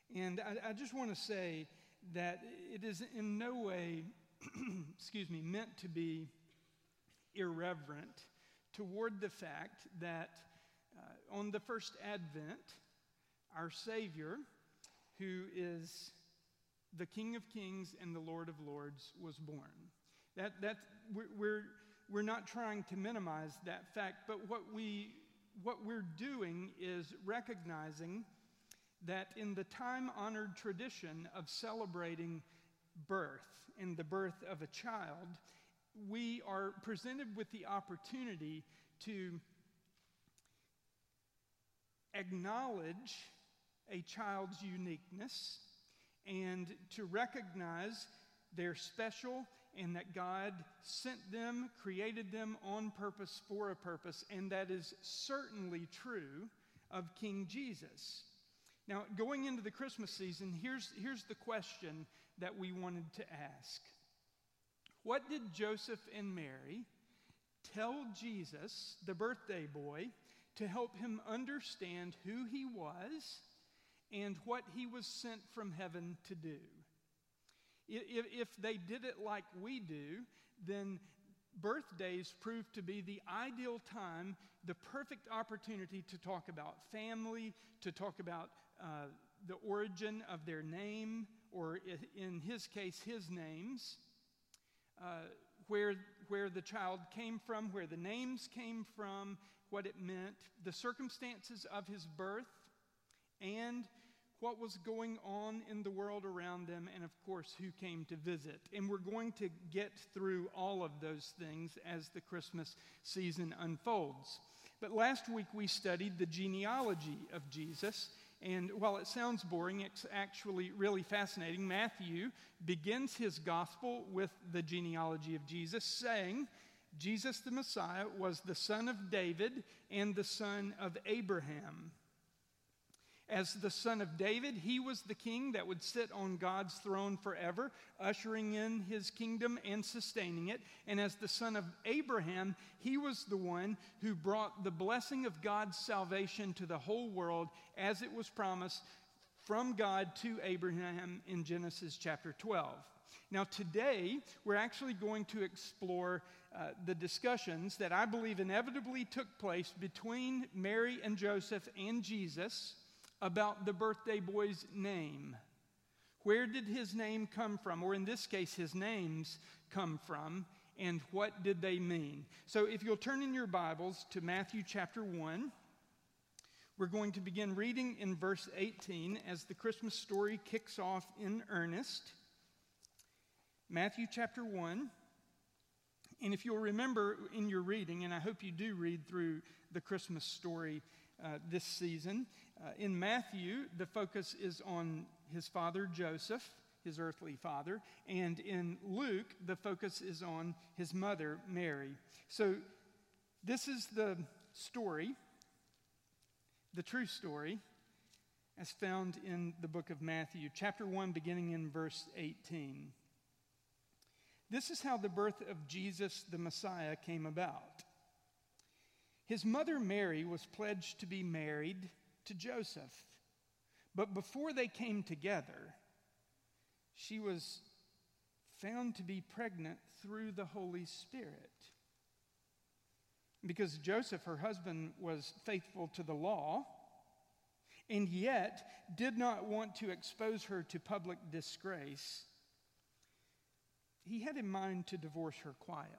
And I just want to say that it is in no way, meant to be irreverent toward the fact that on the first Advent, our Savior, who is the King of Kings and the Lord of Lords, was born. We're not trying to minimize that fact, but what we're doing is recognizing that in the time-honored tradition of celebrating birth and the birth of a child, we are presented with the opportunity to acknowledge a child's uniqueness and to recognize they're special and that God sent them, created them on purpose for a purpose, and that is certainly true of King Jesus. Now, going into the Christmas season, here's the question that we wanted to ask. What did Joseph and Mary tell Jesus, the birthday boy, to help him understand who he was and what he was sent from heaven to do? If they did it like we do, then birthdays prove to be the ideal time, the perfect opportunity to talk about family, to talk about the origin of their name, or in his case, his names, where the child came from, where the names came from, what it meant, the circumstances of his birth, and what was going on in the world around them, and of course, who came to visit. And we're going to get through all of those things as the Christmas season unfolds. But last week we studied the genealogy of Jesus, and while it sounds boring, it's actually really fascinating. Matthew begins his gospel with the genealogy of Jesus, saying, Jesus the Messiah was the son of David and the son of Abraham. As the son of David, he was the king that would sit on God's throne forever, ushering in his kingdom and sustaining it. And as the son of Abraham, he was the one who brought the blessing of God's salvation to the whole world as it was promised from God to Abraham in Genesis chapter 12. Now today, we're actually going to explore the discussions that I believe inevitably took place between Mary and Joseph and Jesus about the birthday boy's name. Where did his name come from? Or in this case, his names come from, and what did they mean? So if you'll turn in your Bibles to Matthew chapter 1, we're going to begin reading in verse 18 as the Christmas story kicks off in earnest. Matthew chapter 1. And if you'll remember in your reading, and I hope you do read through the Christmas story this season, in Matthew, the focus is on his father Joseph, his earthly father, and in Luke, the focus is on his mother Mary. So this is the story, the true story, as found in the book of Matthew, chapter 1, beginning in verse 18. This is how the birth of Jesus the Messiah came about. His mother Mary was pledged to be married to Joseph, but before they came together, she was found to be pregnant through the Holy Spirit. Because Joseph, her husband, was faithful to the law, and yet did not want to expose her to public disgrace, he had in mind to divorce her quietly.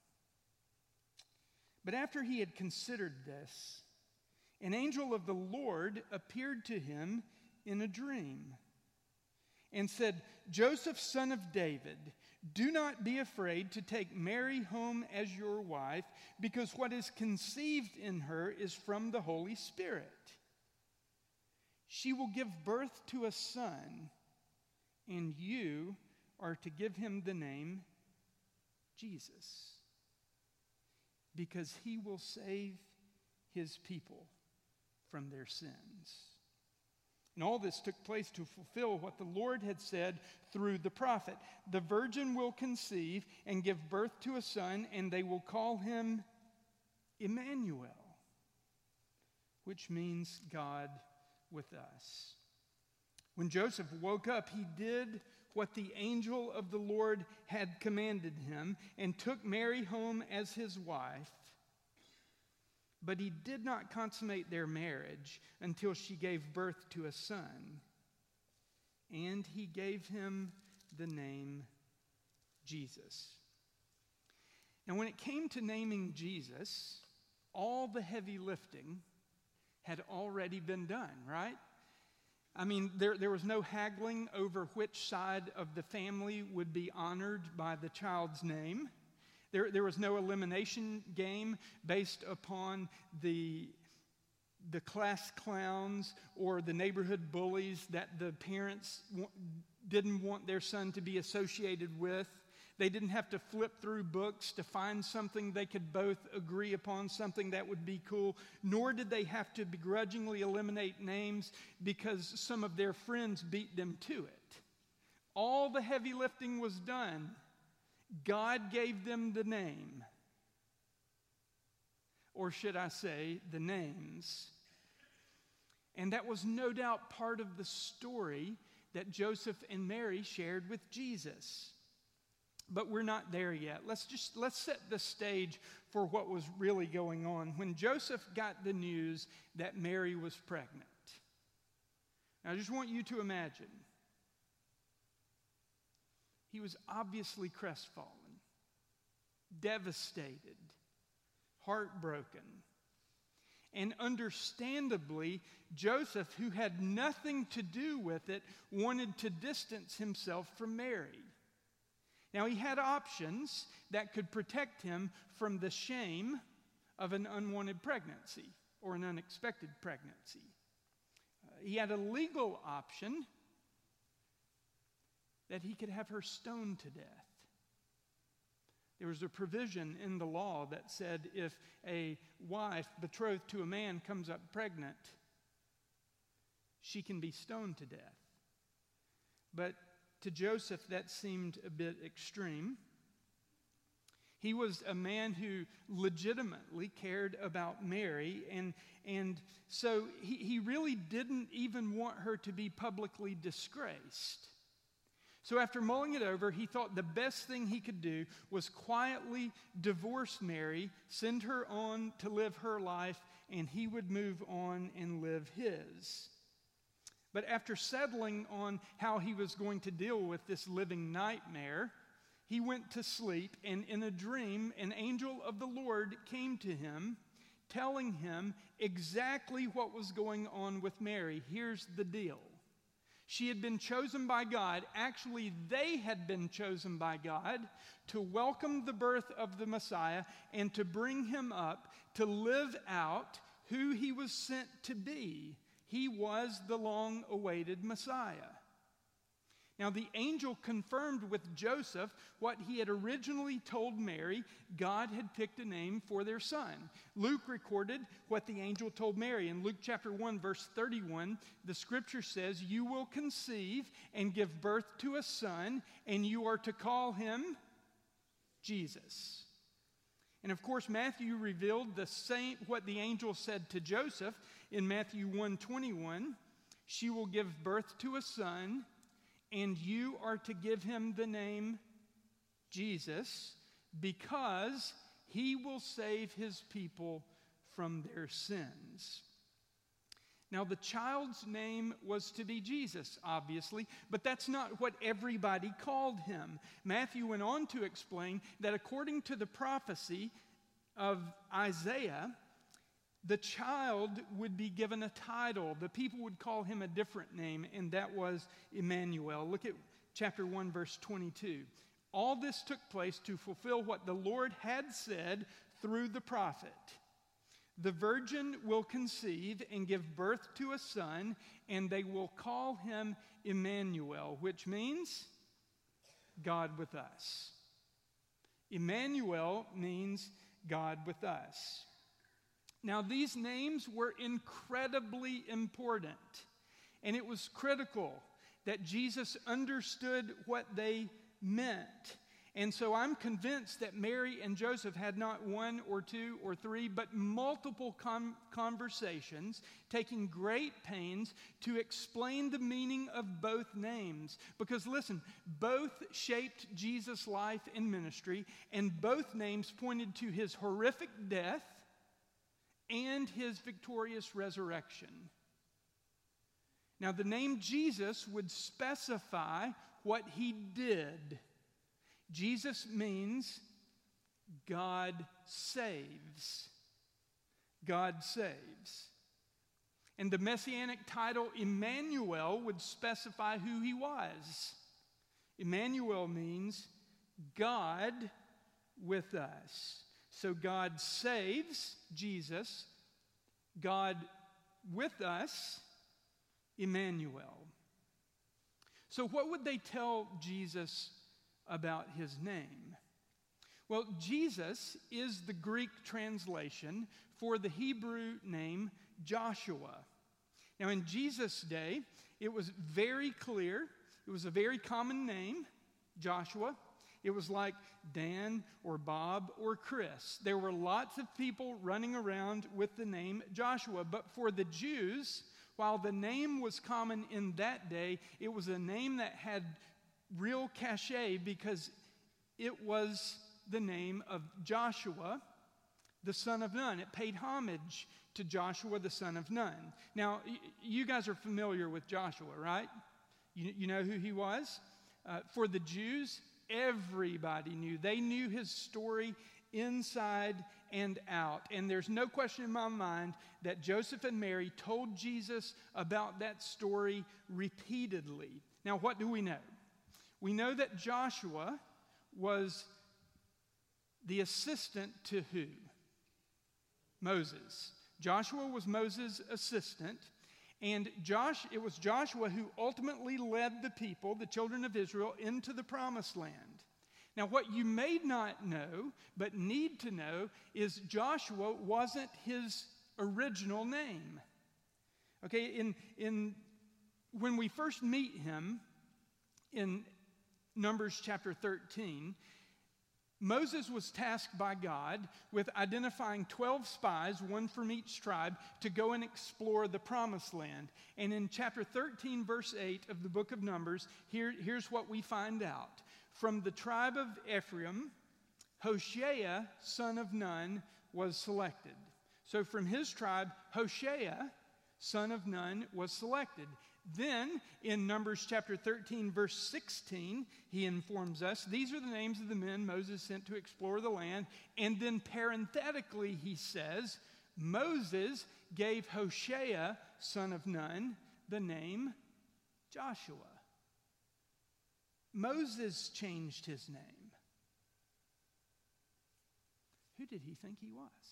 But after he had considered this, an angel of the Lord appeared to him in a dream and said, Joseph, son of David, do not be afraid to take Mary home as your wife, because what is conceived in her is from the Holy Spirit. She will give birth to a son, and you are to give him the name Jesus, because he will save his people from their sins. And all this took place to fulfill what the Lord had said through the prophet. The virgin will conceive and give birth to a son, and they will call him Emmanuel, which means God with us. When Joseph woke up, he did what the angel of the Lord had commanded him and took Mary home as his wife. But he did not consummate their marriage until she gave birth to a son. And he gave him the name Jesus. And when it came to naming Jesus, all the heavy lifting had already been done, right? I mean, there was no haggling over which side of the family would be honored by the child's name. There was no elimination game based upon the class clowns or the neighborhood bullies that the parents didn't want their son to be associated with. They didn't have to flip through books to find something they could both agree upon, something that would be cool, nor did they have to begrudgingly eliminate names because some of their friends beat them to it. All the heavy lifting was done. God gave them the name. Or should I say, the names. And that was no doubt part of the story that Joseph and Mary shared with Jesus. But we're not there yet. Let's set the stage for what was really going on. When Joseph got the news that Mary was pregnant, now I just want you to imagine, he was obviously crestfallen, devastated, heartbroken. And understandably, Joseph, who had nothing to do with it, wanted to distance himself from Mary. Now, he had options that could protect him from the shame of an unwanted pregnancy or an unexpected pregnancy. He had a legal option that he could have her stoned to death. There was a provision in the law that said if a wife betrothed to a man comes up pregnant, she can be stoned to death. But to Joseph, that seemed a bit extreme. He was a man who legitimately cared about Mary, and so he really didn't even want her to be publicly disgraced. So after mulling it over, he thought the best thing he could do was quietly divorce Mary, send her on to live her life, and he would move on and live his. But after settling on how he was going to deal with this living nightmare, he went to sleep, and in a dream, an angel of the Lord came to him, telling him exactly what was going on with Mary. Here's the deal. She had been chosen by God. Actually, they had been chosen by God to welcome the birth of the Messiah and to bring him up to live out who he was sent to be. He was the long-awaited Messiah. Now, the angel confirmed with Joseph what he had originally told Mary. God had picked a name for their son. Luke recorded what the angel told Mary. In Luke chapter 1, verse 31, the scripture says, "You will conceive and give birth to a son, and you are to call him Jesus." And of course, Matthew revealed the same what the angel said to Joseph in Matthew 1:21. She will give birth to a son, and you are to give him the name Jesus, because he will save his people from their sins. Now, the child's name was to be Jesus, obviously, but that's not what everybody called him. Matthew went on to explain that according to the prophecy of Isaiah, the child would be given a title. The people would call him a different name, and that was Emmanuel. Look at chapter 1, verse 22. All this took place to fulfill what the Lord had said through the prophet. The virgin will conceive and give birth to a son, and they will call him Emmanuel, which means God with us. Emmanuel means God with us. Now, these names were incredibly important, and it was critical that Jesus understood what they meant. And so I'm convinced that Mary and Joseph had not one or two or three, but multiple conversations, taking great pains to explain the meaning of both names. Because listen, both shaped Jesus' life and ministry, and both names pointed to his horrific death and his victorious resurrection. Now, the name Jesus would specify what he did. Jesus means God saves. God saves. And the messianic title Emmanuel would specify who he was. Emmanuel means God with us. So God saves, Jesus. God with us, Emmanuel. So what would they tell Jesus about his name? Well, Jesus is the Greek translation for the Hebrew name Joshua. Now, in Jesus' day, it was very clear. It was a very common name, Joshua. It was like Dan or Bob or Chris. There were lots of people running around with the name Joshua. But for the Jews, while the name was common in that day, it was a name that had real cachet because it was the name of Joshua, the son of Nun. It paid homage to Joshua, the son of Nun. Now, you guys are familiar with Joshua, right? You know who he was? For the Jews, everybody knew. They knew his story inside and out. And there's no question in my mind that Joseph and Mary told Jesus about that story repeatedly. Now, what do we know? We know that Joshua was the assistant to who? Moses. Joshua was Moses' assistant, and it was Joshua who ultimately led the people, the children of Israel, into the promised land. Now, what you may not know, but need to know, is Joshua wasn't his original name. Okay, when we first meet him in Numbers chapter 13, Moses was tasked by God with identifying 12 spies, one from each tribe, to go and explore the promised land. And in chapter 13, verse 8 of the book of Numbers, here's what we find out. From the tribe of Ephraim, Hoshea, son of Nun, was selected. So from his tribe, Hoshea, son of Nun, was selected. Then, in Numbers chapter 13, verse 16, he informs us, these are the names of the men Moses sent to explore the land. And then parenthetically, he says, Moses gave Hoshea, son of Nun, the name Joshua. Moses changed his name. Who did he think he was?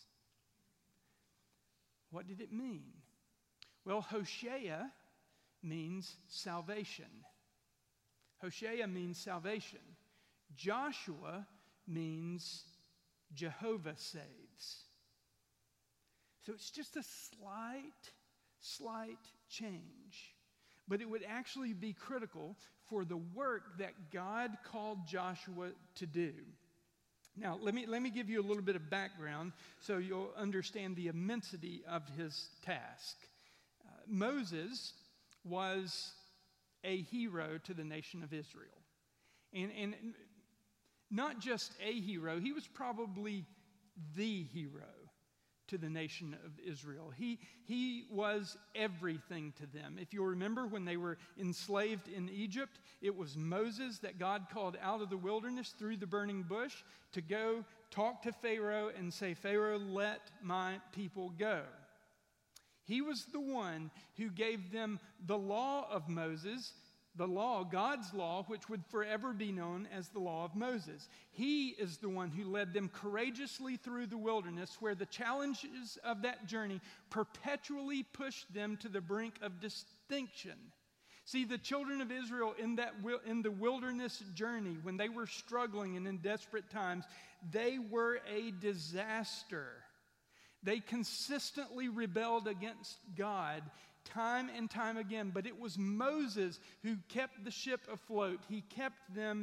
What did it mean? Well, Hoshea means salvation. Hoshea means salvation. Joshua means Jehovah saves. So it's just a slight change. But it would actually be critical for the work that God called Joshua to do. Now, let me give you a little bit of background so you'll understand the immensity of his task. Moses was a hero to the nation of Israel. And not just a hero, he was probably the hero to the nation of Israel. He was everything to them. If you'll remember, when they were enslaved in Egypt, it was Moses that God called out of the wilderness through the burning bush to go talk to Pharaoh and say, Pharaoh, let my people go. He was the one who gave them the law of Moses, the law, God's law, which would forever be known as the law of Moses. He is the one who led them courageously through the wilderness, where the challenges of that journey perpetually pushed them to the brink of extinction. See, the children of Israel in the wilderness journey, when they were struggling and in desperate times, they were a disaster. They consistently rebelled against God time and time again, but it was Moses who kept the ship afloat. He kept them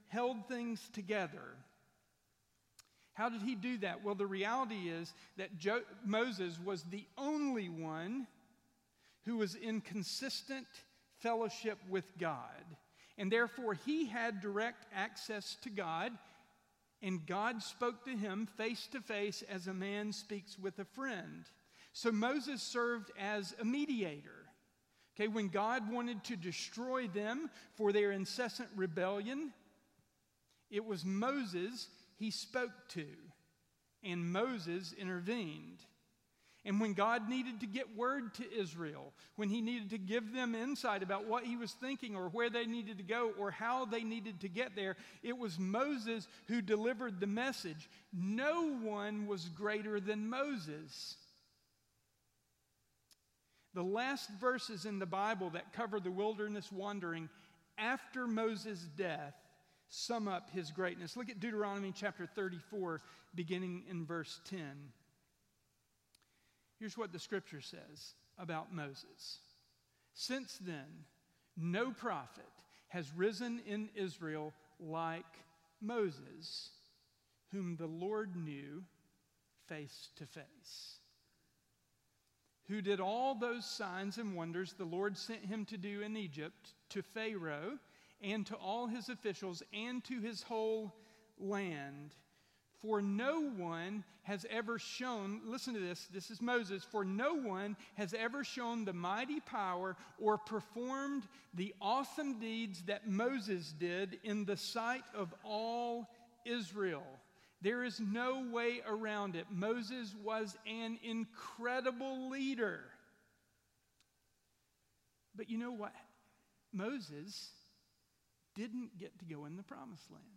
held things together. How did he do that? Well, the reality is that Moses was the only one who was in consistent fellowship with God. And therefore, he had direct access to God, and God spoke to him face to face as a man speaks with a friend. So Moses served as a mediator. Okay, when God wanted to destroy them for their incessant rebellion, it was Moses he spoke to, and Moses intervened. And when God needed to get word to Israel, when he needed to give them insight about what he was thinking or where they needed to go or how they needed to get there, it was Moses who delivered the message. No one was greater than Moses. The last verses in the Bible that cover the wilderness wandering after Moses' death sum up his greatness. Look at Deuteronomy chapter 34, beginning in verse 10. Here's what the scripture says about Moses. Since then, no prophet has risen in Israel like Moses, whom the Lord knew face to face, who did all those signs and wonders the Lord sent him to do in Egypt, to Pharaoh and to all his officials and to his whole land. For no one has ever shown, listen to this is Moses, for no one has ever shown the mighty power or performed the awesome deeds that Moses did in the sight of all Israel. There is no way around it. Moses was an incredible leader. But you know what? Moses didn't get to go in the promised land.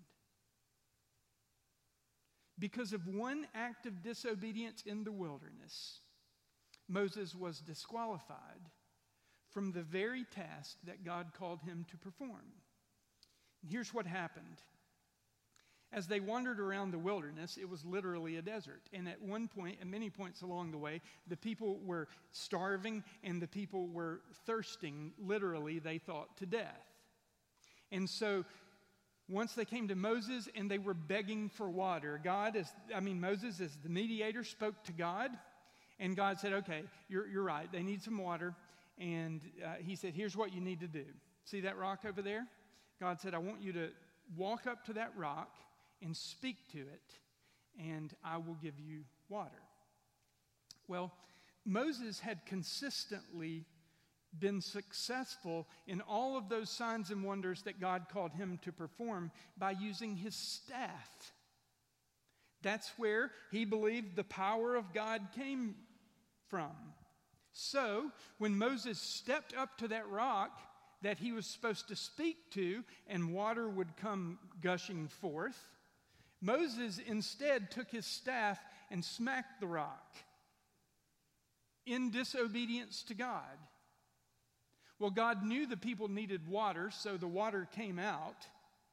Because of one act of disobedience in the wilderness, Moses was disqualified from the very task that God called him to perform. And here's what happened. As they wandered around the wilderness, it was literally a desert. And at one point, at many points along the way, the people were starving and the people were thirsting, literally, they thought, to death. And so once they came to Moses and they were begging for water, Moses as the mediator spoke to God, and God said, okay, you're right, they need some water. And he said, here's what you need to do. See that rock over there? God said, I want you to walk up to that rock and speak to it, and I will give you water. Well, Moses had consistently been successful in all of those signs and wonders that God called him to perform by using his staff. That's where he believed the power of God came from. So, when Moses stepped up to that rock that he was supposed to speak to and water would come gushing forth, Moses instead took his staff and smacked the rock in disobedience to God. Well, God knew the people needed water, so the water came out.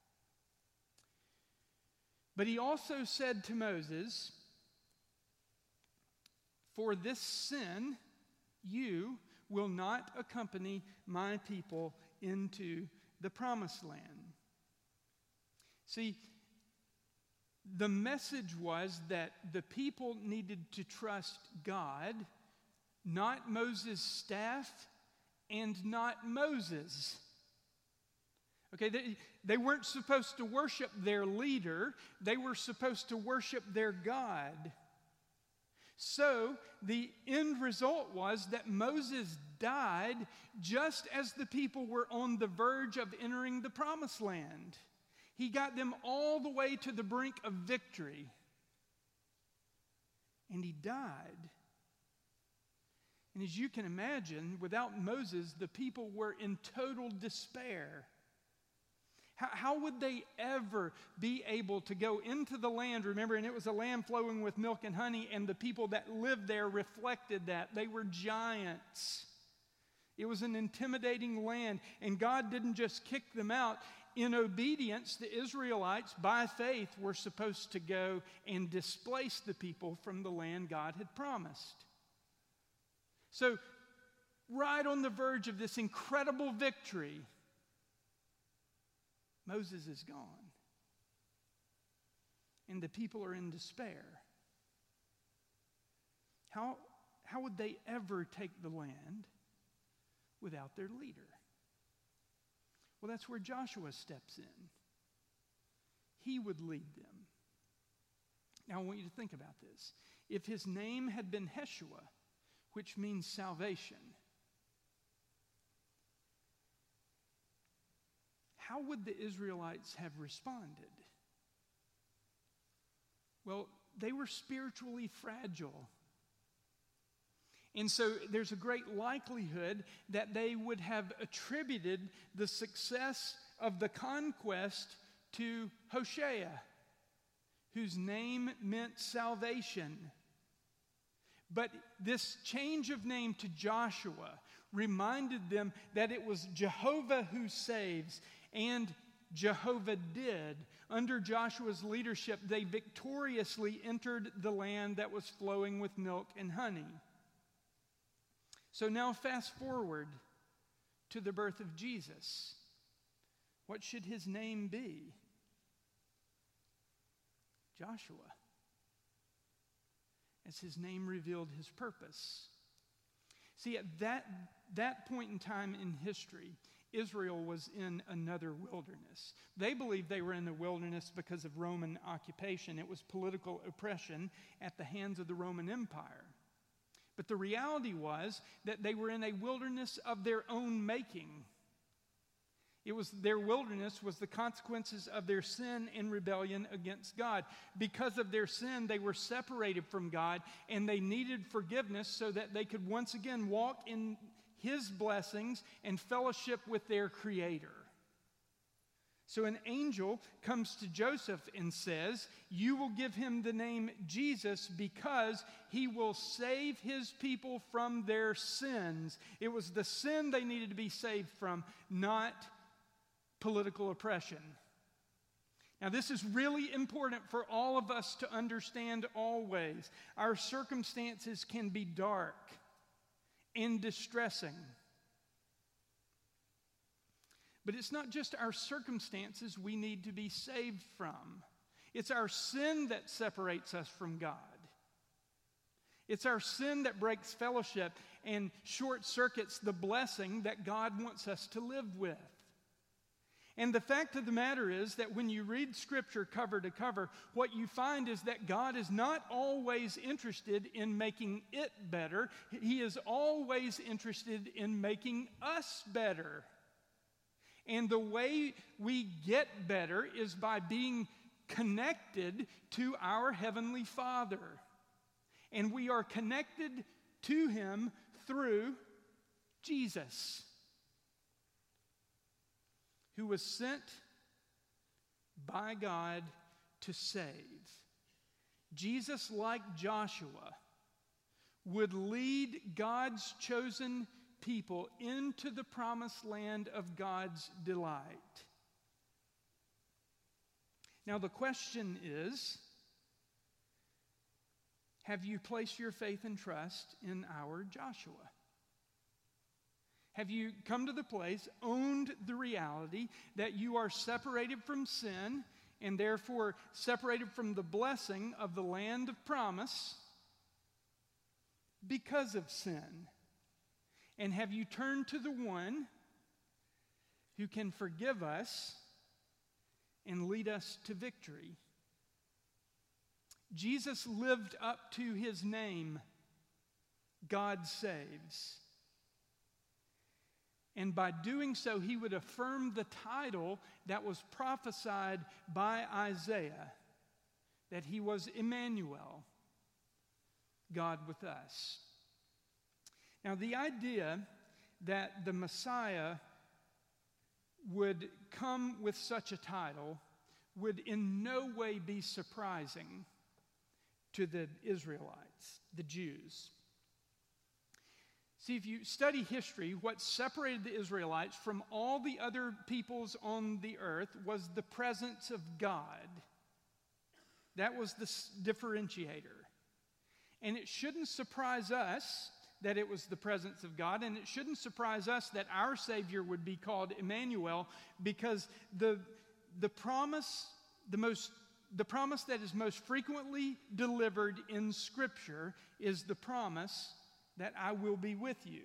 But he also said to Moses, for this sin, you will not accompany my people into the promised land. See, the message was that the people needed to trust God, not Moses' staff, and not Moses. Okay, they weren't supposed to worship their leader. They were supposed to worship their God. So the end result was that Moses died just as the people were on the verge of entering the promised land. He got them all the way to the brink of victory. And he died. And as you can imagine, without Moses, the people were in total despair. How would they ever be able to go into the land? Remember, and it was a land flowing with milk and honey, and the people that lived there reflected that. They were giants. It was an intimidating land, and God didn't just kick them out. In obedience, the Israelites, by faith, were supposed to go and displace the people from the land God had promised. So, right on the verge of this incredible victory, Moses is gone. and the people are in despair. How would they ever take the land without their leader? Well, that's where Joshua steps in. He would lead them. Now, I want you to think about this. If his name had been Heshua, which means salvation, how would the Israelites have responded? Well, they were spiritually fragile. And so there's a great likelihood that they would have attributed the success of the conquest to Hoshea, whose name meant salvation. But this change of name to Joshua reminded them that it was Jehovah who saves, and Jehovah did. Under Joshua's leadership, they victoriously entered the land that was flowing with milk and honey. So now fast forward to the birth of Jesus. What should his name be? Joshua, as his name revealed his purpose. See, at that point in time in history, Israel was in another wilderness. They believed they were in the wilderness because of Roman occupation. It was political oppression at the hands of the Roman Empire. But the reality was that they were in a wilderness of their own making. Their wilderness was the consequences of their sin and rebellion against God. Because of their sin, they were separated from God, and they needed forgiveness so that they could once again walk in his blessings and fellowship with their Creator. So an angel comes to Joseph and says, "You will give him the name Jesus because he will save his people from their sins." It was the sin they needed to be saved from, not political oppression. Now, this is really important for all of us to understand always. Our circumstances can be dark and distressing. But it's not just our circumstances we need to be saved from. It's our sin that separates us from God. It's our sin that breaks fellowship and short circuits the blessing that God wants us to live with. And the fact of the matter is that when you read Scripture cover to cover, what you find is that God is not always interested in making it better. He is always interested in making us better. And the way we get better is by being connected to our Heavenly Father. And we are connected to Him through Jesus, who was sent by God to save. Jesus, like Joshua, would lead God's chosen people into the promised land of God's delight. Now the question is, have you placed your faith and trust in our Joshua? Have you come to the place, owned the reality that you are separated from sin and therefore separated from the blessing of the land of promise because of sin? And have you turned to the one who can forgive us and lead us to victory? Jesus lived up to his name, God saves. And by doing so, he would affirm the title that was prophesied by Isaiah, that he was Emmanuel, God with us. Now, the idea that the Messiah would come with such a title would in no way be surprising to the Israelites, the Jews. See, if you study history, what separated the Israelites from all the other peoples on the earth was the presence of God. That was the differentiator. And it shouldn't surprise us that it was the presence of God, and it shouldn't surprise us that our Savior would be called Emmanuel, because the promise, the most the promise that is most frequently delivered in Scripture is the promise that I will be with you.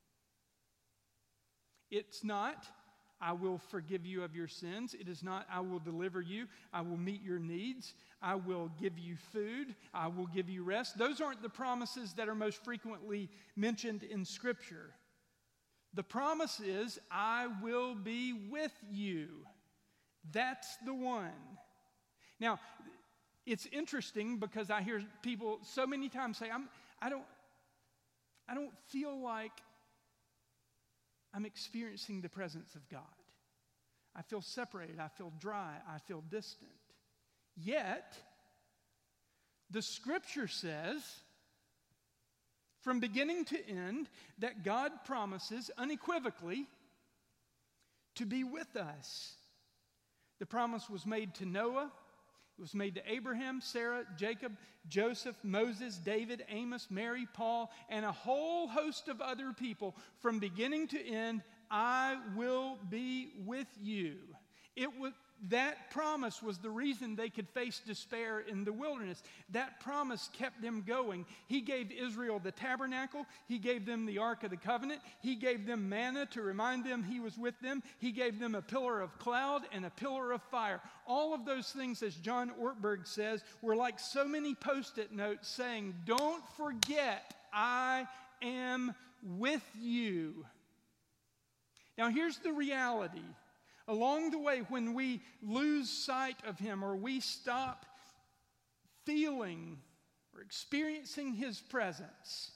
It's not, I will forgive you of your sins. It is not, I will deliver you. I will meet your needs. I will give you food. I will give you rest. Those aren't the promises that are most frequently mentioned in Scripture. The promise is, I will be with you. That's the one. Now, it's interesting because I hear people so many times say, I don't feel like I'm experiencing the presence of God. I feel separated. I feel dry. I feel distant. Yet, the Scripture says, from beginning to end, that God promises unequivocally to be with us. The promise was made to Noah. It was made to Abraham, Sarah, Jacob, Joseph, Moses, David, Amos, Mary, Paul, and a whole host of other people. From beginning to end, I will be with you. That promise was the reason they could face despair in the wilderness. That promise kept them going. He gave Israel the tabernacle. He gave them the Ark of the Covenant. He gave them manna to remind them He was with them. He gave them a pillar of cloud and a pillar of fire. All of those things, as John Ortberg says, were like so many Post-it notes saying, don't forget, I am with you. Now here's the reality. Along the way, when we lose sight of Him or we stop feeling or experiencing His presence,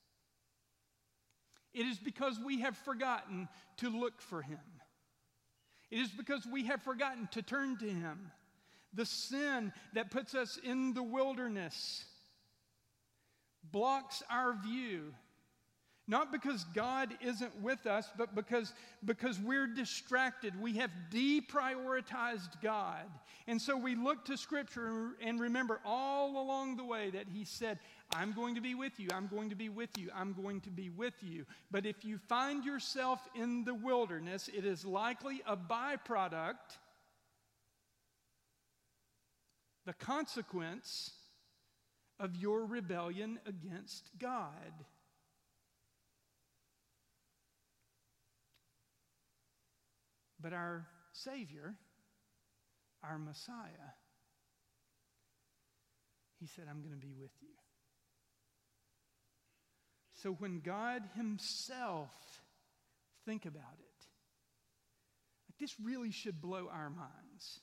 it is because we have forgotten to look for Him. It is because we have forgotten to turn to Him. The sin that puts us in the wilderness blocks our view. Not because God isn't with us, but because we're distracted. We have deprioritized God. And so we look to Scripture and remember all along the way that He said, I'm going to be with you, I'm going to be with you, I'm going to be with you. But if you find yourself in the wilderness, it is likely a byproduct, the consequence of your rebellion against God. But our Savior, our Messiah, He said, I'm going to be with you. So when God Himself, think about it, this really should blow our minds.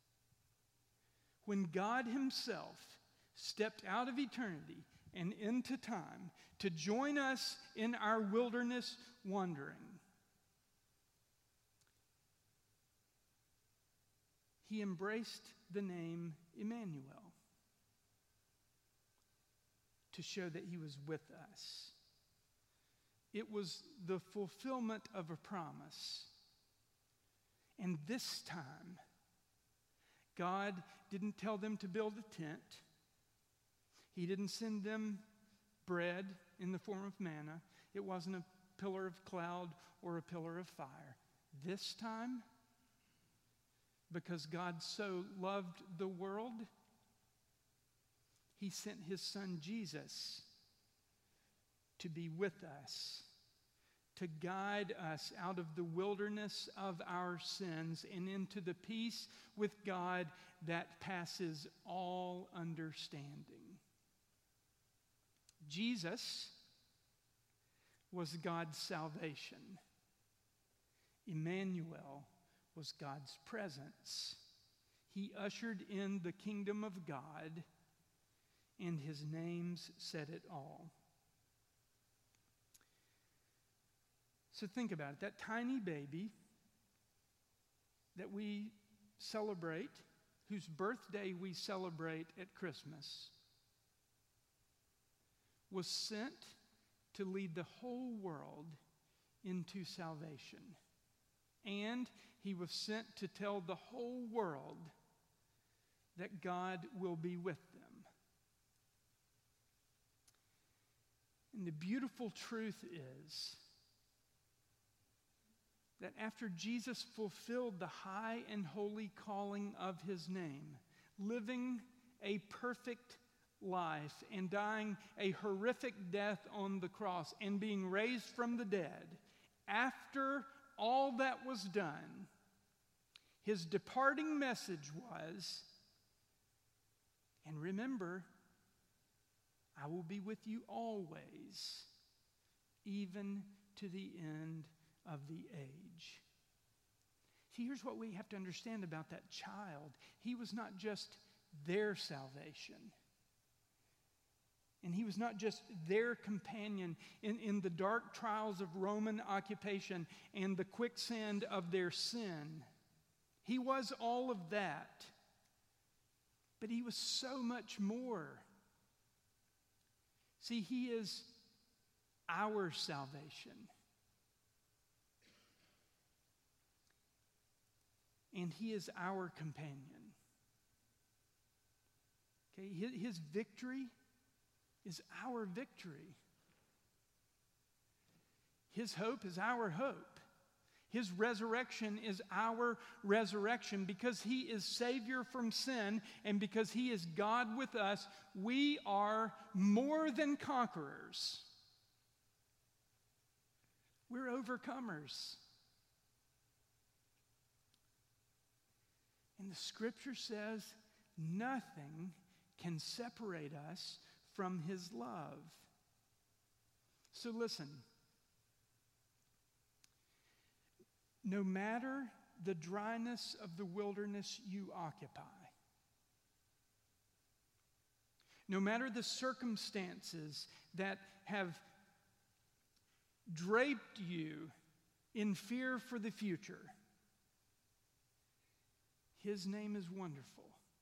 When God Himself stepped out of eternity and into time to join us in our wilderness wandering, He embraced the name Emmanuel to show that He was with us. It was the fulfillment of a promise. And this time, God didn't tell them to build a tent. He didn't send them bread in the form of manna. It wasn't a pillar of cloud or a pillar of fire. This time, because God so loved the world, He sent His Son Jesus to be with us, to guide us out of the wilderness of our sins and into the peace with God that passes all understanding. Jesus was God's salvation. Emmanuel was God's presence. He ushered in the kingdom of God, and His names said it all. So think about it. That tiny baby that we celebrate, whose birthday we celebrate at Christmas, was sent to lead the whole world into salvation. And He was sent to tell the whole world that God will be with them. And the beautiful truth is that after Jesus fulfilled the high and holy calling of His name, living a perfect life and dying a horrific death on the cross and being raised from the dead, after all that was done, his departing message was, and remember, I will be with you always, even to the end of the age. See, here's what we have to understand about that child. He was not just their salvation. And he was not just their companion in the dark trials of Roman occupation and the quicksand of their sin. He was all of that. But he was so much more. See, he is our salvation. And he is our companion. Okay, his victory is our victory. His hope is our hope. His resurrection is our resurrection. Because he is Savior from sin and because he is God with us, we are more than conquerors. We're overcomers. And the scripture says nothing can separate us from his love. So listen. No matter the dryness of the wilderness you occupy, no matter the circumstances that have draped you in fear for the future, his name is wonderful.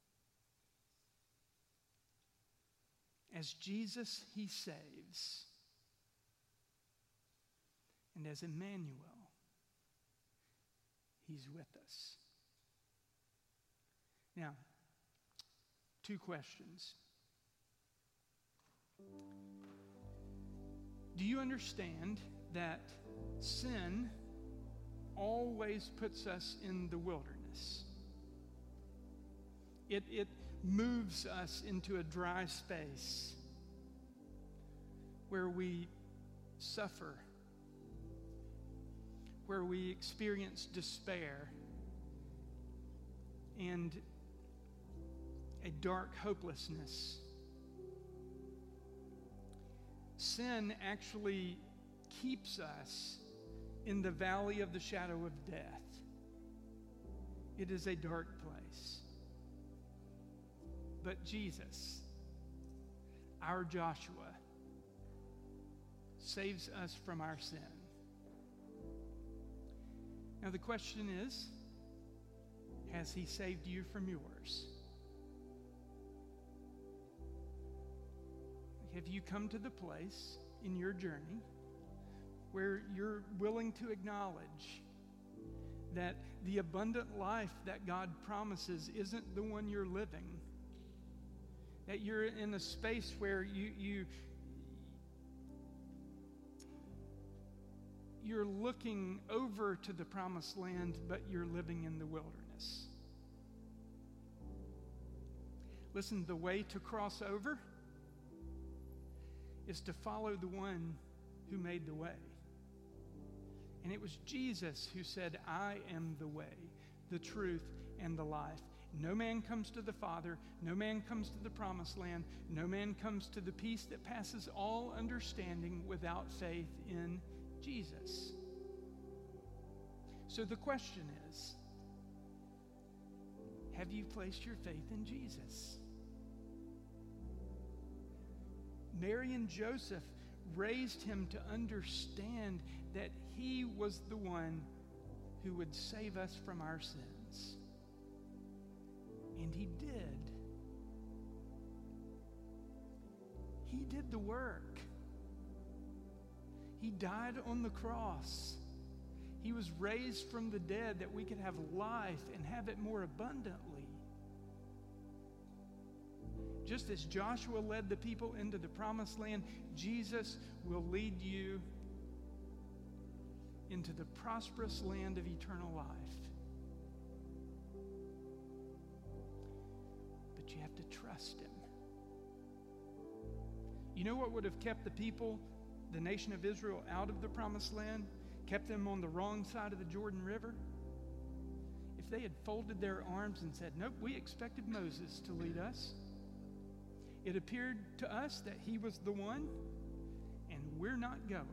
As Jesus, he saves. And as Emmanuel, he's with us. Now, 2 questions. Do you understand that sin always puts us in the wilderness? It moves us into a dry space where we suffer, where we experience despair and a dark hopelessness. Sin actually keeps us in the valley of the shadow of death. It is a dark place. But Jesus, our Joshua, saves us from our sin. Now the question is, has he saved you from yours? Have you come to the place in your journey where you're willing to acknowledge that the abundant life that God promises isn't the one you're living? That you're in a space where you're looking over to the promised land, but you're living in the wilderness. Listen, the way to cross over is to follow the one who made the way. And it was Jesus who said, I am the way, the truth, and the life. No man comes to the Father, no man comes to the promised land, no man comes to the peace that passes all understanding without faith in Jesus. So the question is, have you placed your faith in Jesus? Mary and Joseph raised him to understand that he was the one who would save us from our sins. And he did. He did the work. He died on the cross. He was raised from the dead that we could have life and have it more abundantly. Just as Joshua led the people into the promised land, Jesus will lead you into the prosperous land of eternal life. you have to trust him. You know what would have kept the people, the nation of Israel, out of the promised land? Kept them on the wrong side of the Jordan River? If they had folded their arms and said, nope, we expected Moses to lead us. It appeared to us that he was the one, and we're not going.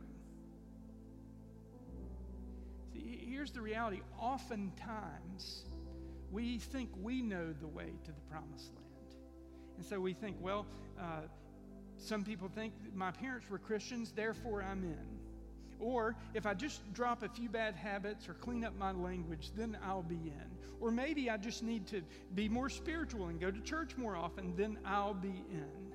See, here's the reality. Oftentimes, we think we know the way to the promised land. And so we think, well, some people think my parents were Christians, therefore I'm in. Or if I just drop a few bad habits or clean up my language, then I'll be in. Or maybe I just need to be more spiritual and go to church more often, then I'll be in.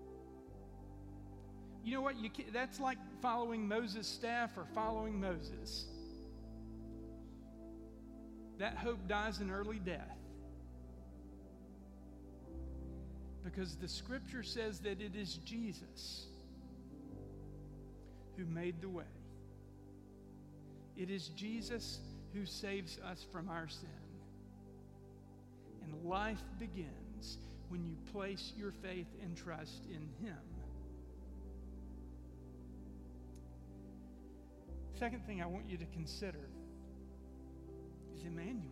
You know what? That's like following Moses' staff or following Moses. That hope dies an early death. Because the scripture says that it is Jesus who made the way. It is Jesus who saves us from our sin. And life begins when you place your faith and trust in him. Second thing I want you to consider is Emmanuel.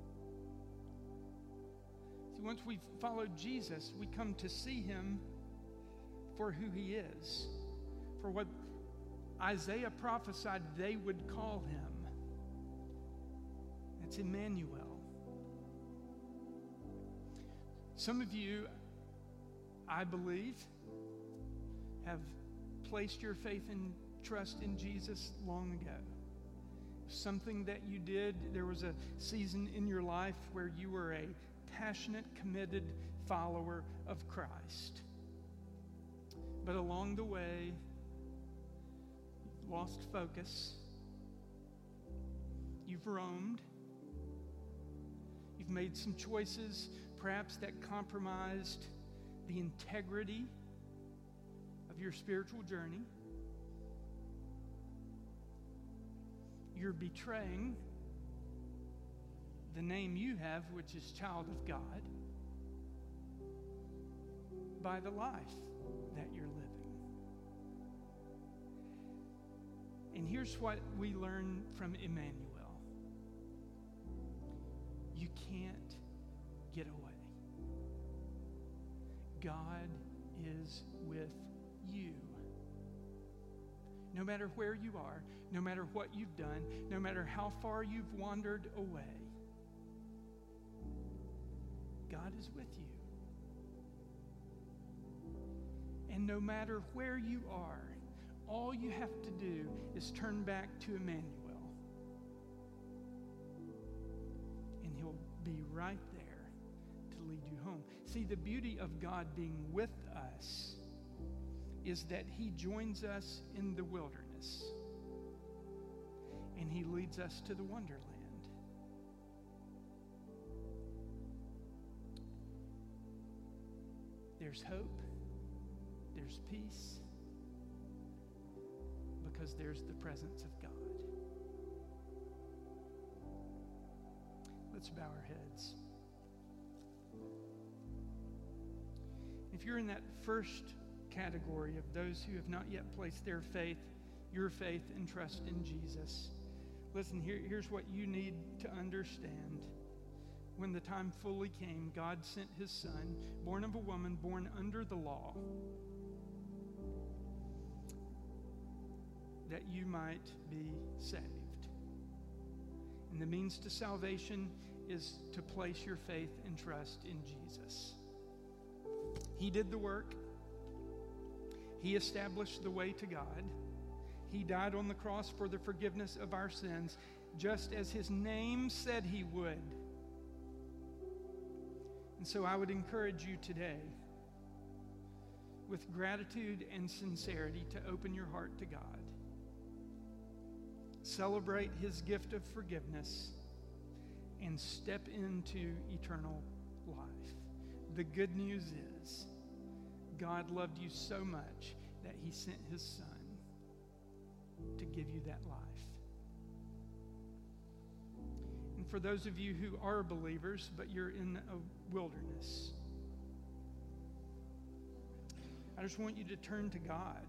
See, once we've followed Jesus, we come to see him for who he is, for what Isaiah prophesied they would call him. That's Emmanuel. Some of you, I believe, have placed your faith and trust in Jesus long ago. Something that you did, there was a season in your life where you were a passionate, committed follower of Christ. But along the way, you've lost focus. You've roamed. You've made some choices, perhaps that compromised the integrity of your spiritual journey. You're betraying the name you have, which is child of God, by the life that you're living. And here's what we learn from Emmanuel. You can't get away. God is with you. No matter where you are, no matter what you've done, no matter how far you've wandered away, God is with you. And no matter where you are, all you have to do is turn back to Emmanuel. And he'll be right there to lead you home. See, the beauty of God being with us is that he joins us in the wilderness. And he leads us to the wonderland. There's hope. There's peace. Because there's the presence of God. Let's bow our heads. If you're in that first category of those who have not yet placed their faith, your faith and trust in Jesus, listen, here's what you need to understand. When the time fully came, God sent his Son, born of a woman, born under the law, that you might be saved. And the means to salvation is to place your faith and trust in Jesus. He did the work. He established the way to God. He died on the cross for the forgiveness of our sins, just as his name said he would. And so I would encourage you today, with gratitude and sincerity, to open your heart to God. Celebrate his gift of forgiveness and step into eternal life. The good news is God loved you so much that he sent his Son to give you that life. And for those of you who are believers, but you're in a wilderness, I just want you to turn to God.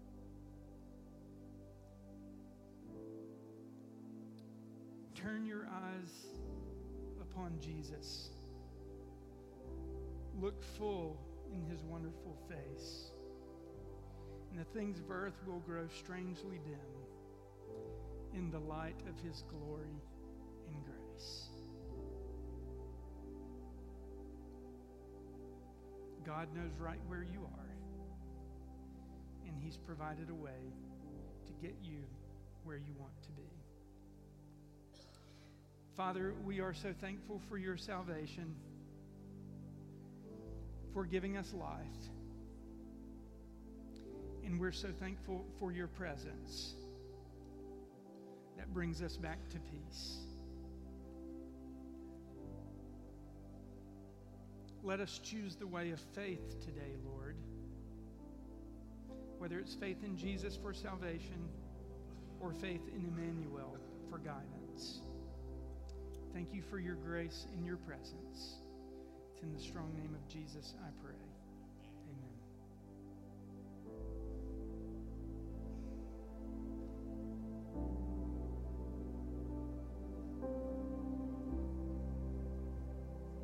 Turn your eyes upon Jesus. Look full in his wonderful face, and the things of earth will grow strangely dim in the light of his glory and grace. God knows right where you are, and he's provided a way to get you where you want to be. Father, we are so thankful for your salvation, for giving us life. And we're so thankful for your presence that brings us back to peace. Let us choose the way of faith today, Lord. Whether it's faith in Jesus for salvation or faith in Emmanuel for guidance. Thank you for your grace and your presence. It's in the strong name of Jesus I pray.